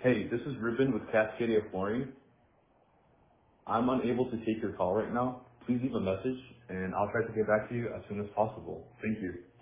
Hey, this is Ruben with Cascadia Flooring. I'm unable to take your call right now. Please leave a message, and I'll try to get back to you as soon as possible. Thank you.